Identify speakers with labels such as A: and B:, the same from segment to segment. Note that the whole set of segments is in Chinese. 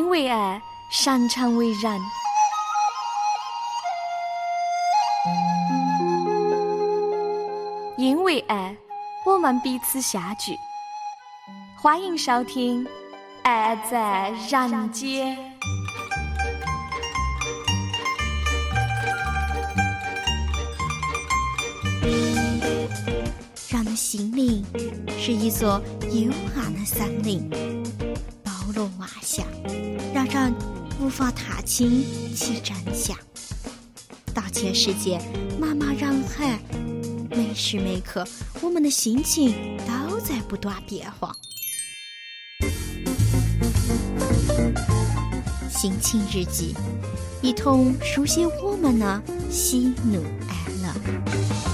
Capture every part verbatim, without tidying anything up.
A: 为爱，擅长为人。因为爱，我们彼此相聚。欢迎收听《爱在人间》。
B: 人的心灵是一座幽暗的森林，包罗万象，让人无法踏清其真相。大千世界，茫茫人海，每时每刻，我们的心情都在不断变化。心情日记，一同书写我们的喜怒哀乐。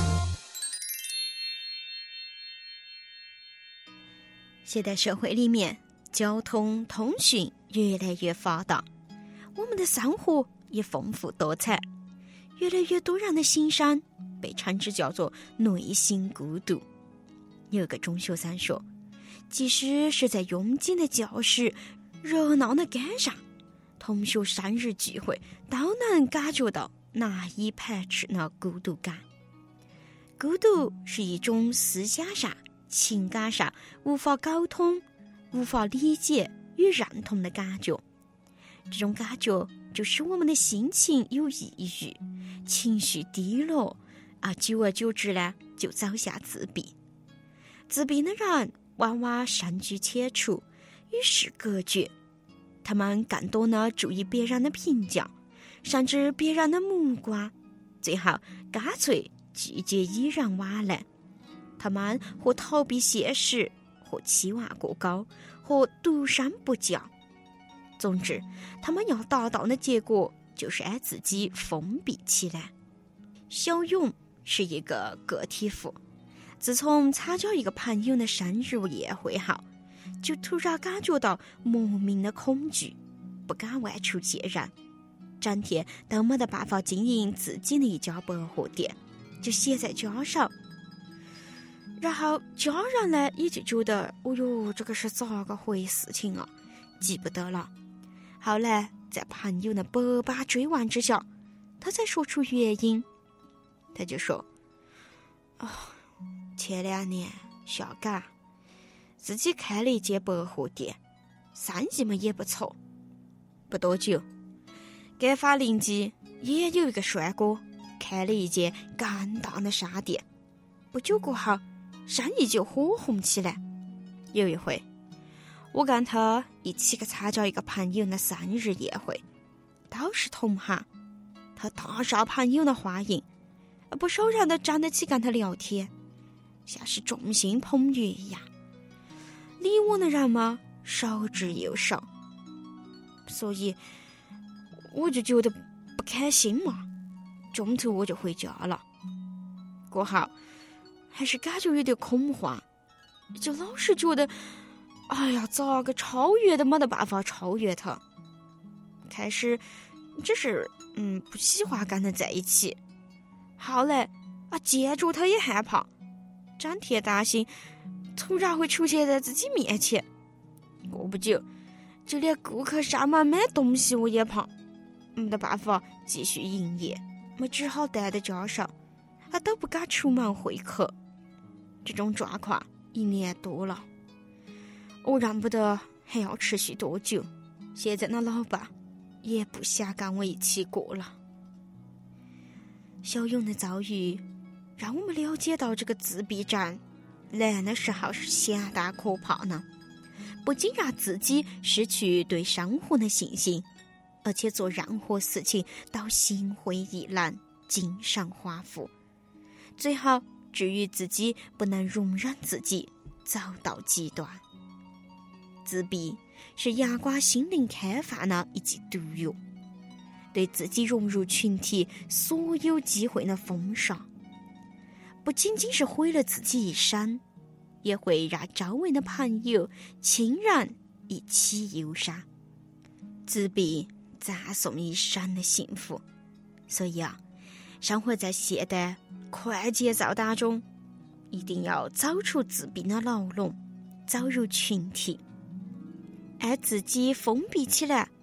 B: 现代社会里面，交通通讯越来越发达，我们的生活也丰富多彩。越来越多人的心声被称之叫做内心孤独。有个中学生说，即使是在拥挤的教室、热闹的街上，同学生日聚会都能感觉到难以排斥的孤独感。孤独是一种思想上、情感上无法沟通、无法理解与认同的感觉。这种感觉就使我们的心情有抑郁，情绪低落，而久而久之呢，就走向自闭。自闭的人往往深居浅处，与世隔绝，他们更多的注意别人的评价，甚至别人的目光，最后干脆拒绝与人往来。他们或逃避现实，或期望过高，或独身不骄。总之，他们要达到的结果就是让自己封闭起来。小勇是一个个体户，自从参加一个朋友的生日宴会后，就突然感觉到莫名的恐惧，不敢外出见人，整天都没得办法经营自己的一家百货店，就歇在家上。然后家人呢也就觉得，哦哟，这个是咋个回事情啊，记不得了。后来在朋友的百般追问之下，他才说出原因。他就说，哦，前两年下岗，自己开了一间百货店，生意嘛也不错。不多久，街坊邻居也有一个帅哥开了一间更大的商店。不久过后，生意就火红起来。有一回，我跟他一起去参加一个朋友的生日宴会，都是同行，他大受朋友的欢迎，不少人都站得起跟他聊天，像是众星捧月一样。理我的人嘛，少之又少，所以我就觉得不开心嘛，中途我就回家了。过后还是感觉有点恐慌，就老是觉得，哎呀，咋个超越都没得办法超越他。开始只是嗯不喜欢跟他在一起，后来啊见着他也害怕，整天担心突然会出现在自己面前。过不久，就连顾客上门买东西我也怕，没得办法继续营业，我只好待在家上，啊都不敢出门会客。这种状况一年多了，我认不得还要持续多久。现在的老板也不想跟我一起过了。小勇的遭遇让我们了解到，这个自闭症来的时候是相当可怕呢。不仅让自己失去对生活的信心，而且做任何事情都心灰意冷，精神恍惚，最后至于自己不能容忍自己走到极端。自闭是阳光心灵开放的一剂毒药，对自己融入群体所有机会的封杀，不仅仅是毁了自己一生，也会让周围的朋友、亲人一起忧伤。自闭赞颂一生的幸福，所以啊，生活在现代快节奏当中，一定要走出自闭的牢笼，走入群体。而自己封闭起来，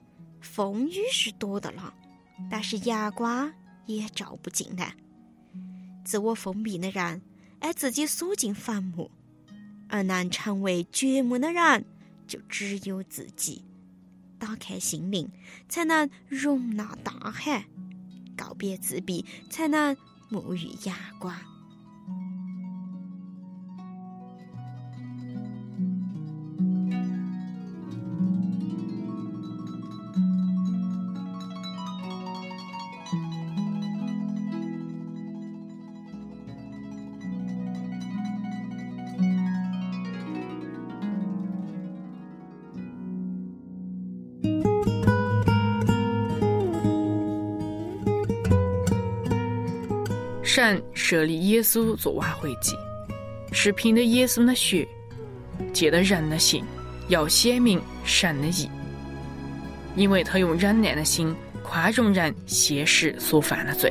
B: 风雨是多的了，但是阳光也照不进来。自我封闭的人爱自己锁进坟墓，而能成为掘墓的人就只有自己。打开心灵，才能容纳大海；告别自闭，才能沐浴阳光。
C: 神设立耶稣做挽回祭，是凭着耶稣的血，借着人的信，要显明神的义，因为他用忍耐的心宽容人现时所犯的罪。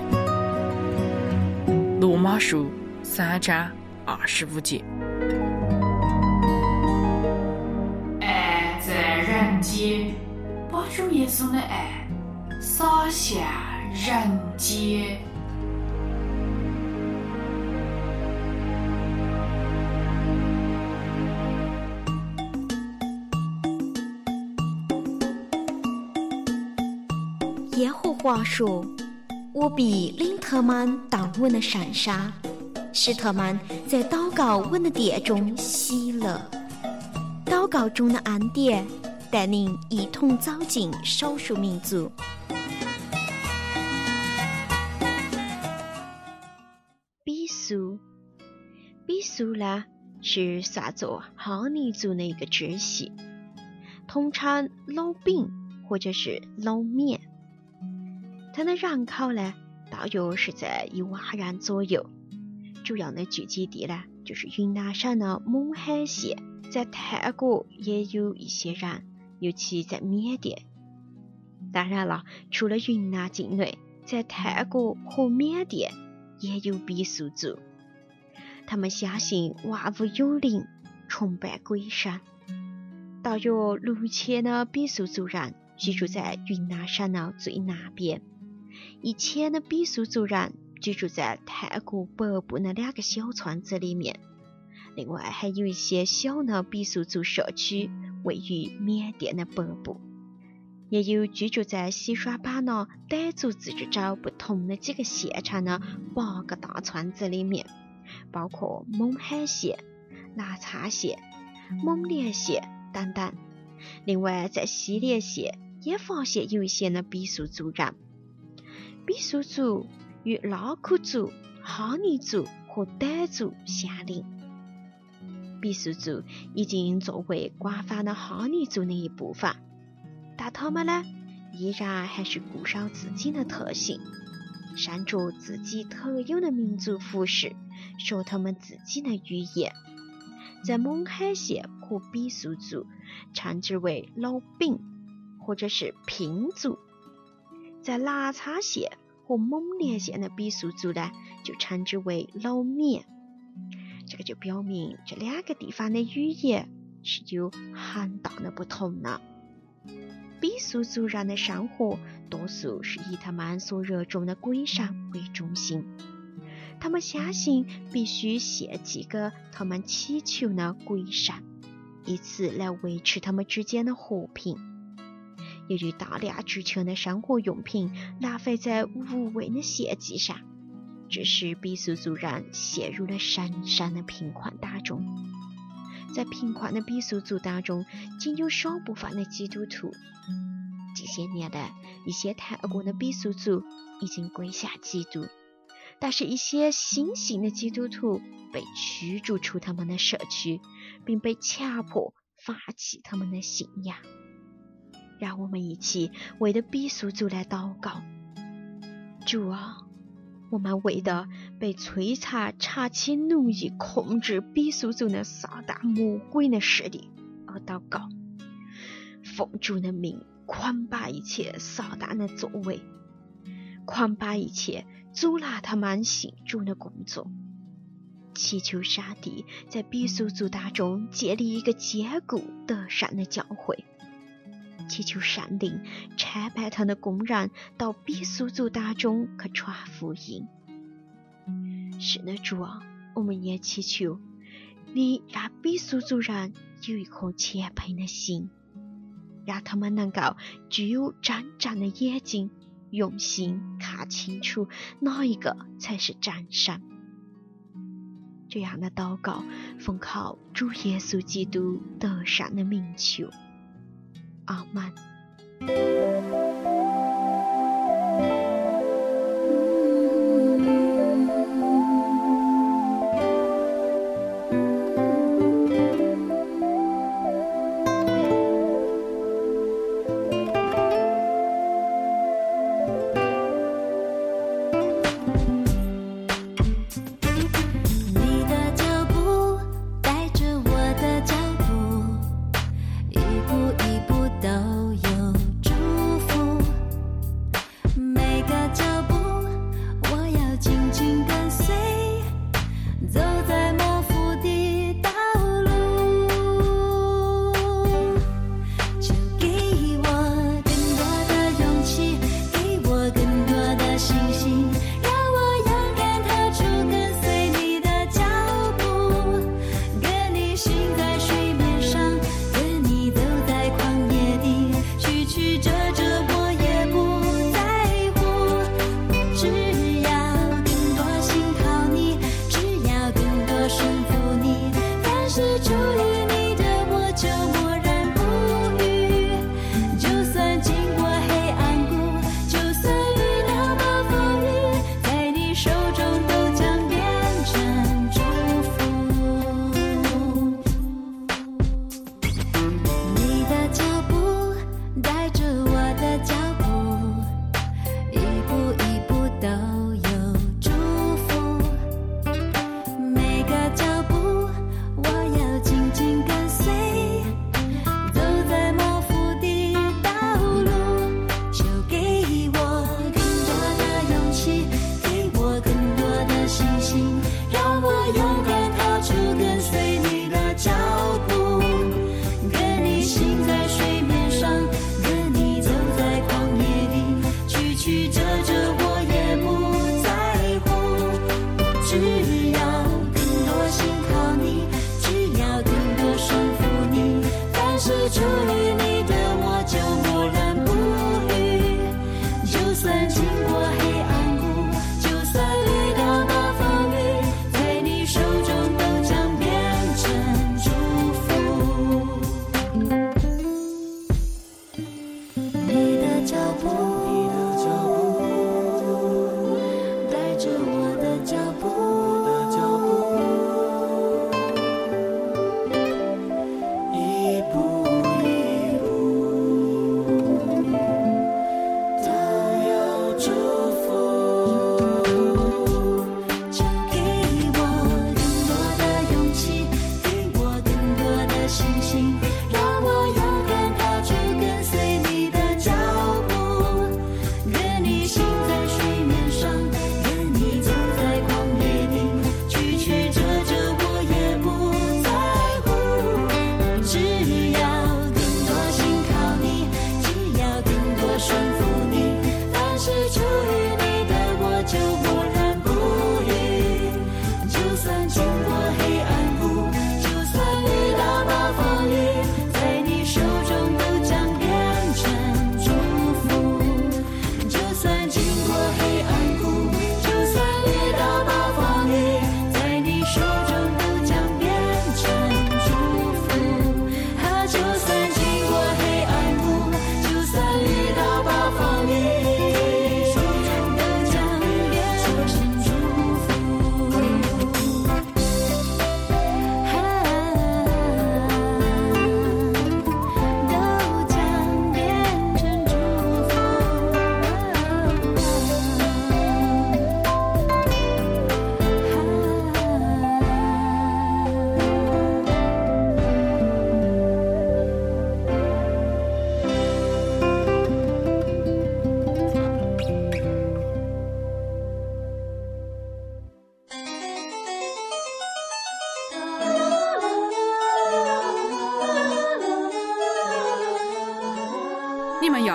C: 罗马书三章二十五节。
D: 爱在人间，把主耶稣的爱洒向人间。
B: 耶和华说：我必领他们到我的山上，使他们在祷告我的殿中喜乐。祷告中的恩典带领一同走进少数民族。比苏，比苏呢是算作哈尼族的一个支系，统称老丙或者是老缅。它的人口呢大约是在一万人左右，主要的聚集地呢就是云南省的勐海县，在泰国也有一些人，尤其在缅甸。当然了，除了云南境内，在泰国和缅甸也有傈僳族，他们相信万物有灵，崇拜鬼神。大约六千的傈僳族人居住在云南省的最南边，一千的傈僳族人居住在泰国北部的两个小村子里面，另外还有一些小的傈僳族社区位于缅甸的北部，也有居住在西双版纳傣族自治州不同的几个县城的八个大村子里面，包括勐海县、拉差县、勐连县等等。另外在西连县也发现有一些的傈僳族人。傈僳族与拉祜族、哈尼族和傣族相邻。傈僳族已经作为广泛的哈尼族的一部分，但他们呢依然还是固守自己的特性，身着自己特有的民族服饰，说他们自己的语言。在勐海县和傈僳族称之为老丙或者是平族，在拉差县和勐连县的傈僳族呢就称之为老缅。这个就表明这两个地方的语言是有很大的不同的。傈僳族人的生活多数是以他们所热衷的鬼神为中心，他们相信必须献祭给他们祈求的鬼神，以此来维持他们之间的和平。由于大量值钱的生活用品浪费在无谓的献祭上，致使傈僳族人陷入了深深的贫困当中。在贫困的傈僳族当中，仅有少部分的基督徒。近些年来，一些泰国的傈僳族已经归向基督，但是一些新兴的基督徒被驱逐出他们的社区，并被强迫放弃他们的信仰。让我们一起为的傈僳族来祷告。主啊，我们为的被摧残、长期奴役、控制傈僳族的撒旦魔鬼的势力而祷告，奉主的名捆绑一切撒旦的作为，捆绑一切阻拦他们信主的工作，祈求上帝在傈僳族当中建立一个坚固得胜的教会， 祈求上帝差派他的工人到比苏族当中去传福音。是的，主啊，我们也祈求你让比苏族人有一颗谦卑的心，让他们能够具有真正的眼睛，用心看清楚哪一个才是真神。这样的祷告奉靠主耶稣基督得胜的名求，阿们。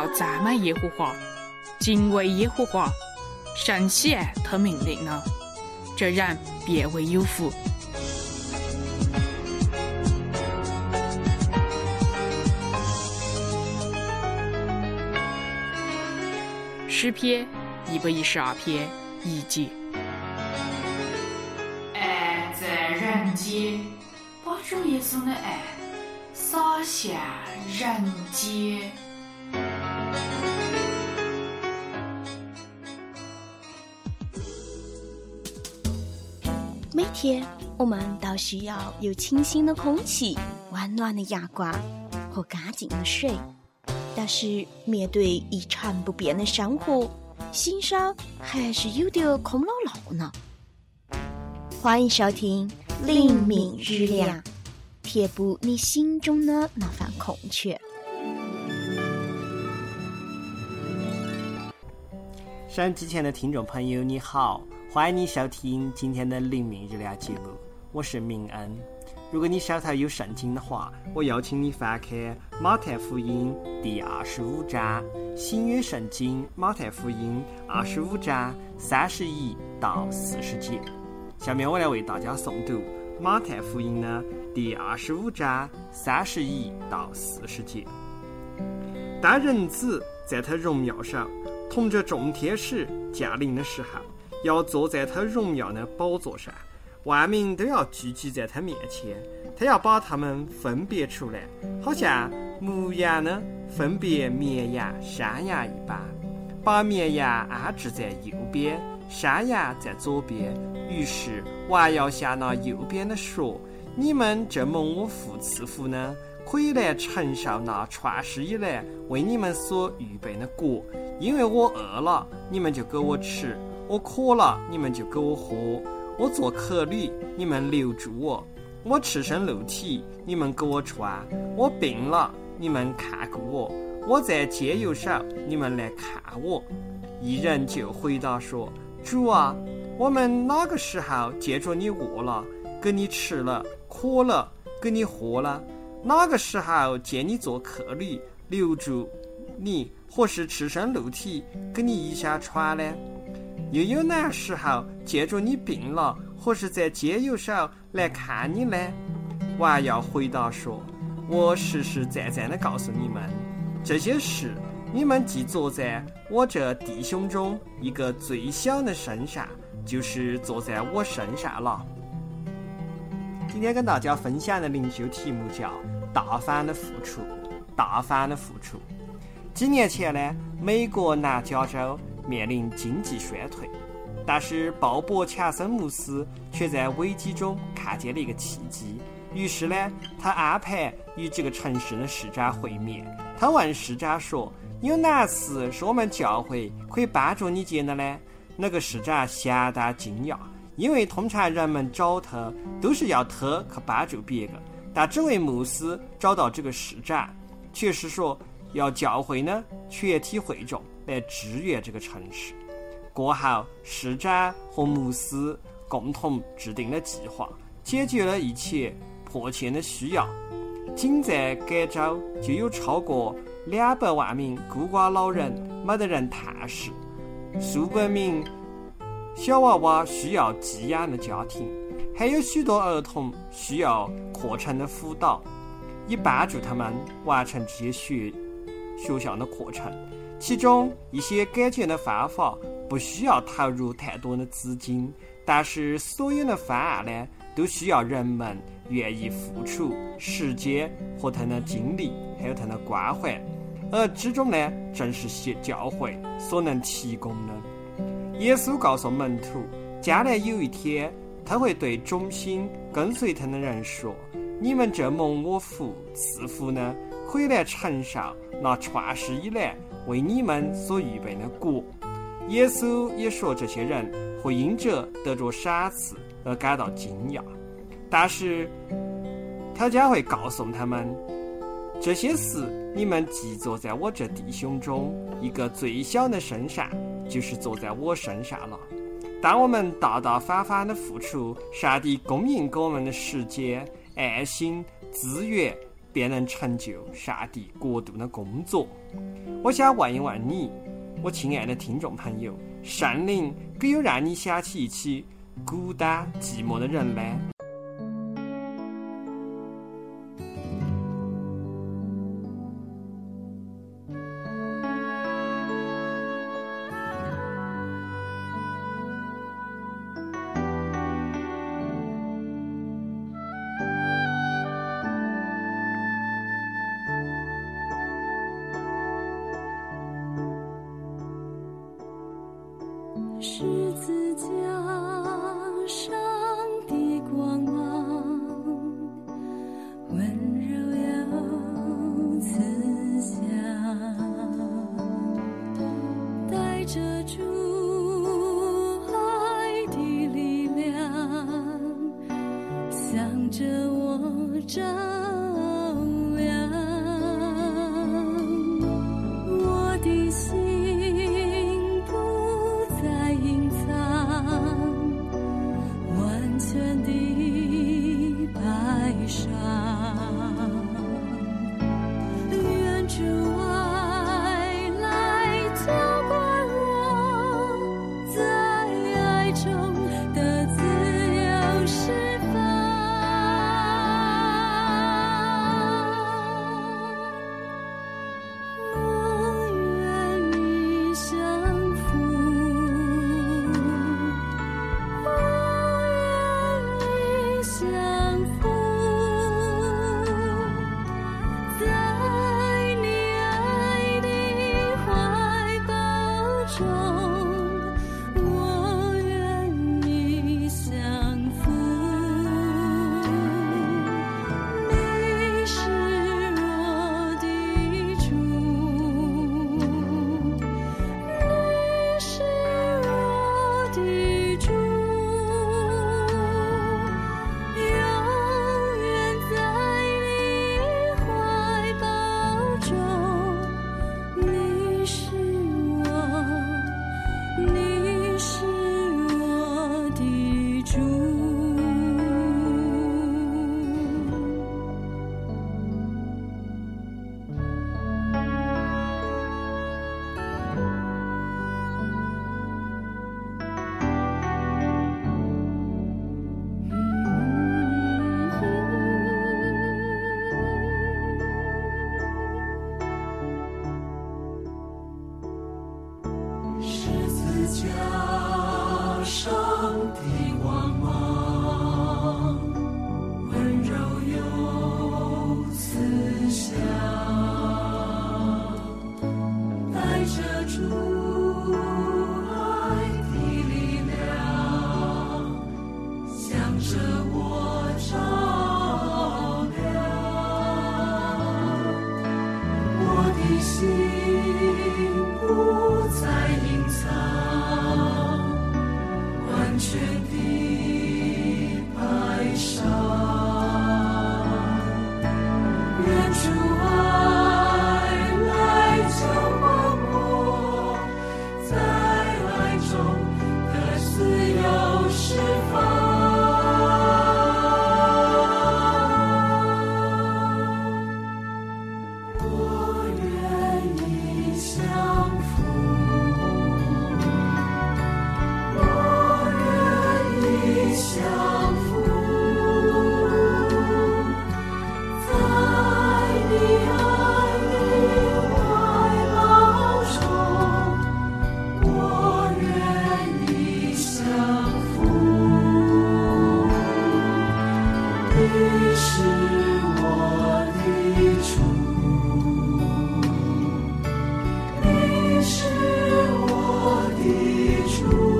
C: 要赞美耶和华，敬畏耶和华，神喜爱他命令呢，这人便为有福。诗篇一百一十二篇一节。
D: 爱在人间，把主耶稣的爱洒向人间。
B: 每天我们都需要有清新的空气、温暖的阳光和干净的水，但是面对一成不变的生活，心上还是有点空落落呢。欢迎收听灵敏日亮，填补你心中的那份空缺。
E: 收音机前的听众朋友你好，欢迎你收听今天的灵敏日亮节目，我是明恩。如果你手头有圣经的话，我邀请你翻开马太福音第二十五章，新约圣经马太福音二十五章三十一到四十节。下面我来为大家诵读马太福音呢第二十五章三十一到四十节。当人子在他荣耀上同着众天使降临的时候，要坐在他荣耀的宝座上，万民都要聚集在他面前，他要把他们分别出来，好像牧羊呢分别绵羊山羊一般，把绵羊安置在右边，山羊在左边。于是王要向那右边的说，你们这蒙我父赐福呢，可以来承受那创世以来为你们所预备的国，因为我饿了，你们就给我吃；我渴了，你们就给我喝；我做客旅，你们留住我；我赤身露体，你们给我穿；我病了，你们看顾我；我在街游上，你们来看我。一人就回答说，主啊，我们哪个时候见着你饿了，给你吃了；渴了，给你喝了？哪个时候见你做客旅，留住你，或是赤身露体，给你衣裳穿呢？又有哪时候见着你病了，或是在街游上来看你呢？王要回答说，我实实在在地告诉你们，这些事你们既坐在我这弟兄中一个最小的身上，就是坐在我身上了。今天跟大家分享的灵修题目叫大方的付出。大方的付出。几年前呢，美国南加州面临经济衰退，但是鲍勃·强森牧师却在危机中看见了一个契机。于是呢，他安排与这个城市的市长会面。他问市长说，有哪事是我们教会可以帮助你见的呢？那个市长相当惊讶，因为通常人们找他都是要他去帮助别个，但这位牧师找到这个市长，却是说要教会呢全体会众来支援这个城市。过后，市长和牧师共同制定了计划，解决了一切迫切的需要。仅在该州就有超过两百万名孤寡老人没得人探视，数百名小娃娃需要寄养的家庭，还有许多儿童需要课程的辅导，以帮助他们完成这些学学校的课程。其中一些改进的方法不需要投入太多的资金，但是所有的方案呢，都需要人们愿意付出时间和他的精力，还有他的关怀，而之中呢，正是教会所能提供的。耶稣告诉门徒，将来有一天，他会对忠心跟随他的人说，你们这蒙我父赐福呢，可以来承受那创世以来为你们所预备的国。耶稣也说，这些人会因着得着赏赐而感到惊讶，但是他将会告诉他们，这些事你们既坐在我这弟兄中一个最小的身上，就是坐在我身上了。当我们大大方方地付出上帝供应给我们的时间、爱心、资源， 便能成就上帝国度的工作。我想问一问你，我亲爱的听众朋友，圣灵可有让你想起一起孤单寂寞的人吗？
F: 十字架上的光芒，温柔又慈祥，带着主爱的力量，向着我照亮我的心。全的白纱，愿主爱来浇灌我，在爱中的自由释放。我愿意降服。相扶，在你爱的怀抱中，我愿意相扶。你是我的主，你是我的主。加上的光芒，温柔又慈祥，带着主爱的力量，向着我照亮我的心，不再隐藏，完全的白纱，愿主爱来浇灌我，在爱中的自由释放。我愿意降服。相扶，在你爱的怀抱中，我愿意相扶。你是我的主，你是我的主。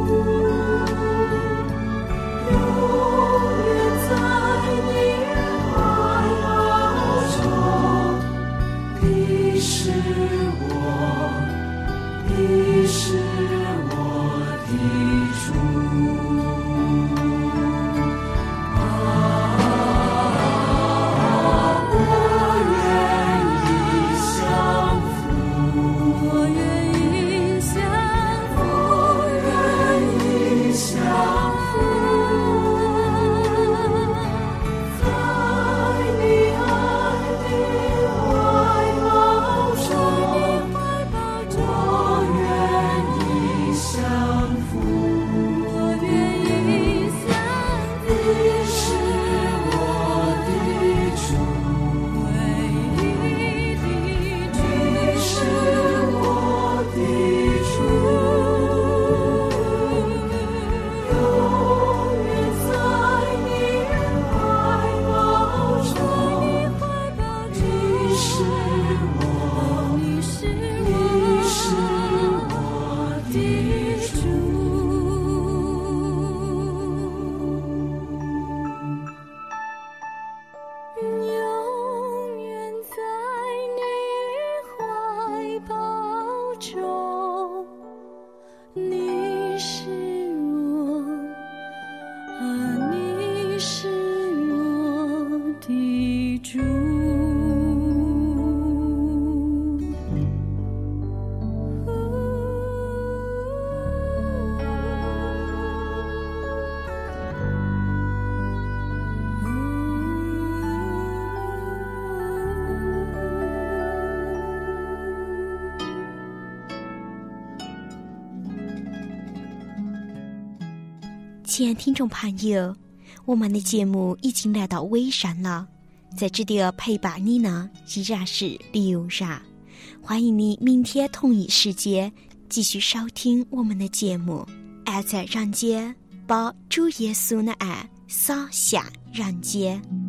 F: 你是我的主。啊，我愿
B: 亲爱听众朋友，我们的节目已经来到尾声了，在这里陪伴你呢依然是刘然，欢迎你明天同一时间继续收听我们的节目。爱在人间，把主耶稣的爱洒向人间。